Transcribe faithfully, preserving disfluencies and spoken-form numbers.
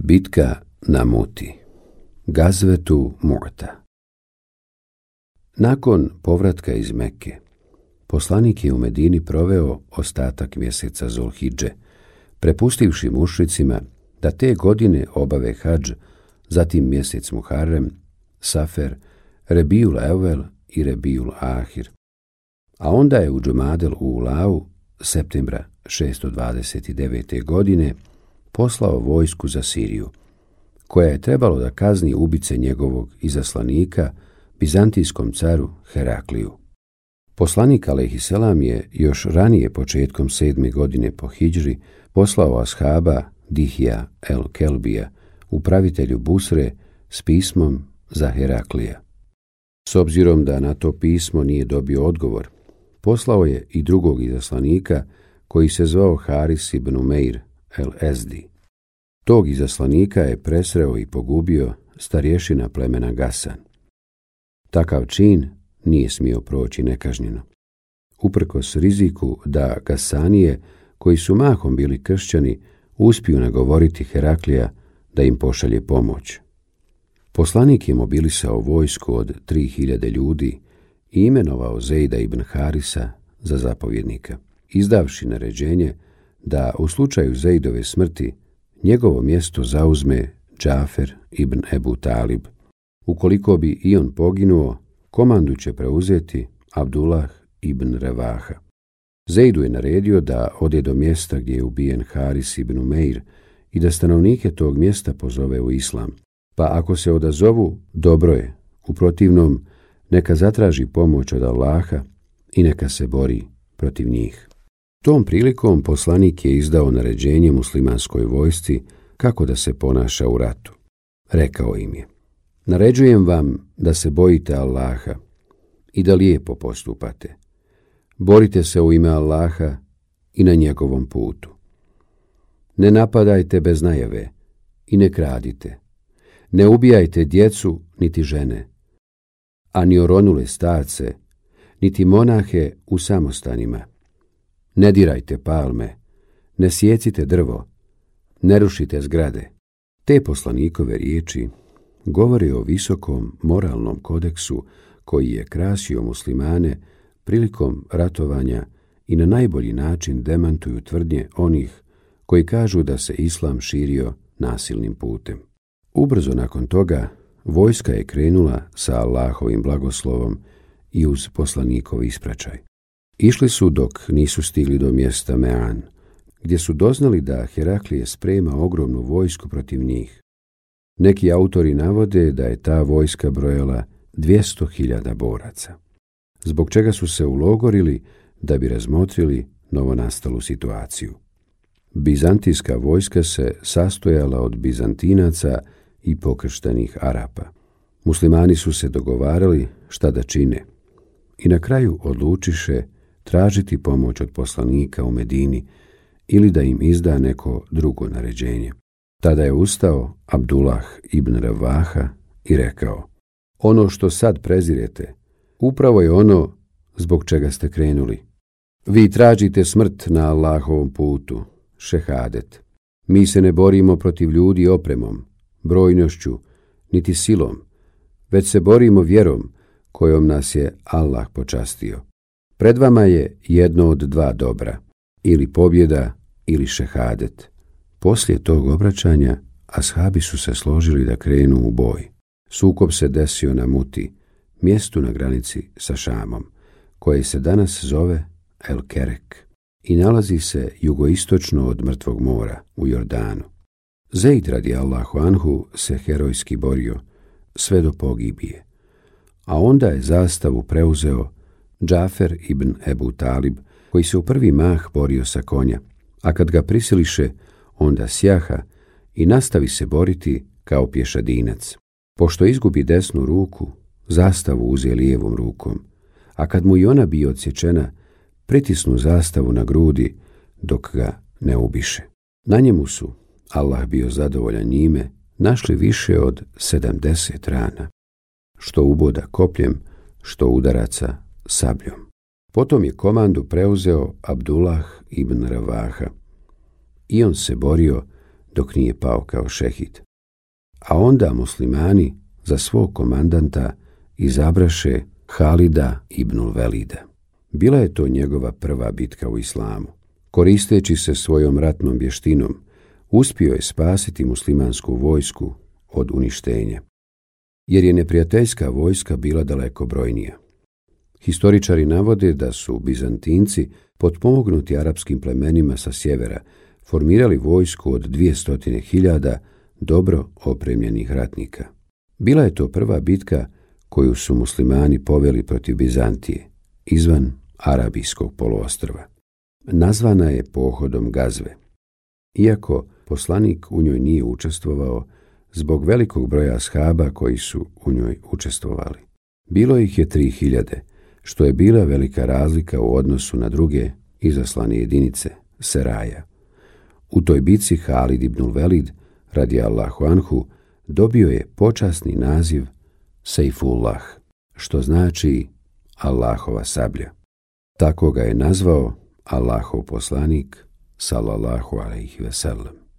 Bitka na Muti. Gazvetu Mu'ta. Nakon povratka iz Mekke, poslanik je u Medini proveo ostatak mjeseca Zulhidže, prepustivši mušricima da te godine obave hadž, zatim mjesec Muharrem, Safer, Rebijul Evvel i Rebijul Ahir. A onda je u Džumadel Ulau, septembra šesto dvadeset devete. godine, poslao vojsku za Siriju, koja je trebalo da kazni ubice njegovog izaslanika, bizantijskom caru Herakliju. Poslanik alejhiselam je još ranije, početkom sedme godine po hidžri, poslao ashaba Dihija el Kelbija, upravitelju Busre, s pismom za Heraklija. S obzirom da na to pismo nije dobio odgovor, poslao je i drugog izaslanika koji se zvao Haris ibn Umeir el Ezdi. Tog izaslanika je presreo i pogubio starješina plemena Gasan. Takav čin nije smio proći nekažnjeno. Uprkos riziku da Gasanije, koji su mahom bili kršćani, uspiju nagovoriti Heraklija da im pošalje pomoć. Poslanik je mobilisao vojsku od tri hiljade ljudi i imenovao Zejda ibn Harisa za zapovjednika, izdavši naređenje da u slučaju Zejdove smrti njegovo mjesto zauzme Džafer ibn Ebu Talib. Ukoliko bi i on poginuo, komandu će preuzeti Abdullah ibn Revaha. Zejdu je naredio da ode do mjesta gdje je ubijen Haris ibn Umeir i da stanovnike tog mjesta pozove u islam. Pa ako se odazovu, dobro je, u protivnom neka zatraži pomoć od Allaha i neka se bori protiv njih. Tom prilikom poslanik je izdao naređenje muslimanskoj vojsci kako da se ponaša u ratu. Rekao im je: naređujem vam da se bojite Allaha i da lijepo postupate. Borite se u ime Allaha i na njegovom putu. Ne napadajte bez najave i ne kradite. Ne ubijajte djecu niti žene, a ni oronule starce, niti monahe u samostanima. Ne dirajte palme, ne sjecite drvo, ne rušite zgrade. Te poslanikove riječi govore o visokom moralnom kodeksu koji je krasio muslimane prilikom ratovanja i na najbolji način demantuju tvrdnje onih koji kažu da se islam širio nasilnim putem. Ubrzo nakon toga vojska je krenula sa Allahovim blagoslovom i uz poslanikov ispraćaj. Išli su dok nisu stigli do mjesta Mean, gdje su doznali da Heraklije sprema ogromnu vojsku protiv njih. Neki autori navode da je ta vojska brojala dvjesto hiljada boraca, zbog čega su se ulogorili da bi razmotrili novonastalu situaciju. Bizantijska vojska se sastojala od Bizantinaca i pokrštenih Arapa. Muslimani su se dogovarali šta da čine i na kraju odlučiše tražiti pomoć od poslanika u Medini ili da im izda neko drugo naređenje. Tada je ustao Abdullah ibn Revaha i rekao: ono što sad prezirete, upravo je ono zbog čega ste krenuli. Vi tražite smrt na Allahovom putu, šehadet. Mi se ne borimo protiv ljudi opremom, brojnošću, niti silom, već se borimo vjerom kojom nas je Allah počastio. Pred vama je jedno od dva dobra, ili pobjeda ili šehadet. Poslije tog obraćanja ashabi su se složili da krenu u boj. Sukob se desio na Muti, mjestu na granici sa Šamom, koje se danas zove El Kerek i nalazi se jugoistočno od Mrtvog mora u Jordanu. Zejd radijallahu anhu se herojski borio sve do pogibije, a onda je zastavu preuzeo Džafer ibn Ebu Talib, koji se u prvi mah borio sa konja, a kad ga prisiliše, onda sjaha i nastavi se boriti kao pješadinac. Pošto izgubi desnu ruku, zastavu uze lijevom rukom, a kad mu i ona bi odsječena, pritisnu zastavu na grudi dok ga ne ubiše. Na njemu su, Allah bio zadovoljan njime, našli više od sedamdeset rana, što uboda kopljem, što udaraca sabljom. Potom je komandu preuzeo Abdullah ibn Revaha i on se borio dok nije pao kao šehid. A onda muslimani za svog komandanta izabraše Halida ibnul Velida. Bila je to njegova prva bitka u islamu. Koristeći se svojom ratnom vještinom, uspio je spasiti muslimansku vojsku od uništenja, jer je neprijateljska vojska bila daleko brojnija. Historičari navode da su Bizantinci, potpomognuti arapskim plemenima sa sjevera, formirali vojsku od dvjesto hiljada dobro opremljenih ratnika. Bila je to prva bitka koju su muslimani poveli protiv Bizantije, izvan Arabijskog poluostrva. Nazvana je pohodom Gazve. Iako poslanik u njoj nije učestvovao, zbog velikog broja ashaba koji su u njoj učestvovali. Bilo ih je tri hiljade, što je bila velika razlika u odnosu na druge izaslane jedinice, Seraja. U toj bici Halid ibnul Velid, radijallahu anhu, dobio je počasni naziv Sejfullah, što znači Allahova sablja. Tako ga je nazvao Allahov poslanik, sallallahu alejhi ve sellem.